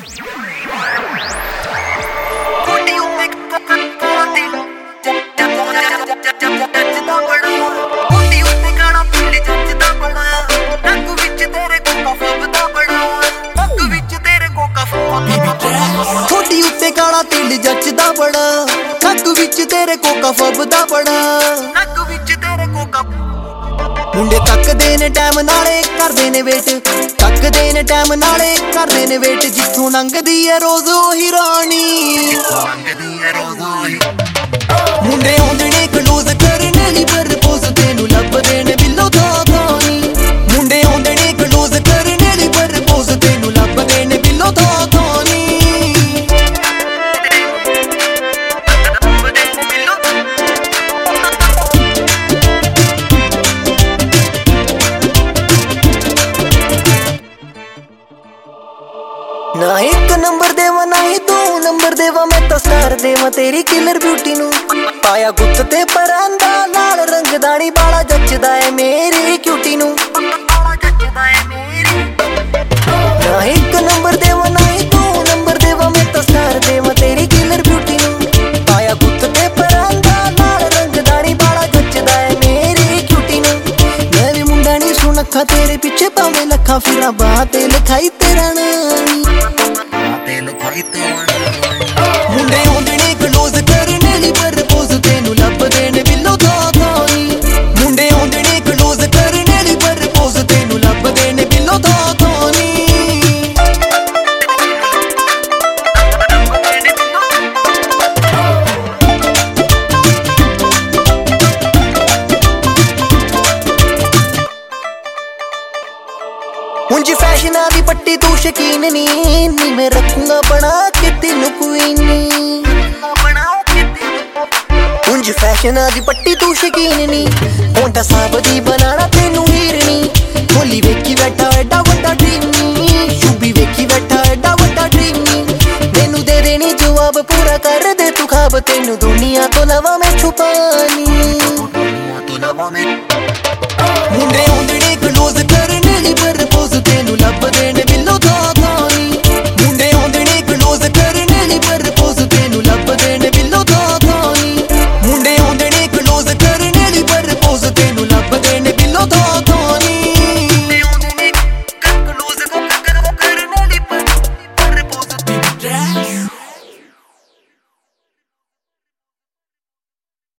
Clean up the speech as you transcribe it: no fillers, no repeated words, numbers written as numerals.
ठोडी उत्ते काला तिल जचदा बड़ा, नक विच तेरे कोका फबदा बड़ा, नक विच तेरे कोका। मुंडे तकदे ने टाइम नाले करदे ने वेट, तकदे ने टाइम नाले करदे ने वेट, जिथों लंघदी है रोज ओही रानी। मुंडे आउंदे ने क्लोज करने लई प्रपोज, तेनू लभदे ने बिल्लो दा गानी। मुंडे आउंदे ने क्लोज करने लई प्रपोज, तेनू लभदे ने बिल्लो दा गानी। ना एक नंबर देवा ना ही दो नंबर देवा, मैं तो स्टार देवा तेरी किलर ब्यूटी नू। पाया गुत्त ते परांदा लाल रंग दानी, बाला जचदा है मेरी क्यूटी नू। ना एक नंबर देवा ना ही दो नंबर देवा, मैं तो स्टार देवा तेरी किलर ब्यूटी नू। पाया गुत्त ते परांदा लाल रंग दानी, बाला जचदा है मेरी क्यूटी नू। मैं भी मुंडा नी सुनखा तेरे पीछे पावे लखा, फिरा बात लिखाई तेरा नानी। मुंडे आउंदे ने क्लोज करने लई प्रपोज, तेनू लभदे ने बिल्लो दा गानी। मुंडे आउंदे ने क्लोज करने लई प्रपोज, तेनू लभदे ने बिल्लो दा गानी। उंज फैशना दी पट्टी तू शकीन नी, मैं रखूंगा बना के तेनू क्वीनी। उंज फैशना दी पट्टी तू शकीन नी, होंठा साब दी बनाना तेनू हीरनी। होली वेखी बैठा एडा वड्डा ड्रीमी, शुभी वेखी बैठा एडा वड्डा ड्रीमी। मैनू दे देनी जवाब पूरा कर दे तू खाब, तेनू दुनिया तो लवा मैं छुपा